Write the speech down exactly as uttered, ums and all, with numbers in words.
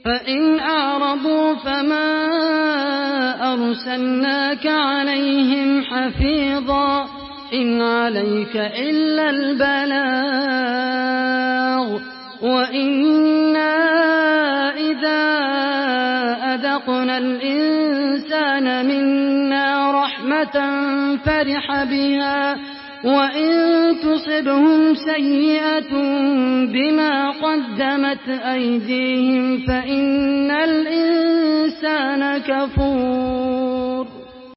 فإن أعرضوا فما أرسلناك عليهم حفيظا إن عليك إلا البلاغ وإنا إذا أذقنا الإنسان منا رحمة فرح بها وإن تصبهم سيئة بما قدمت أيديهم فإن الإنسان كفور.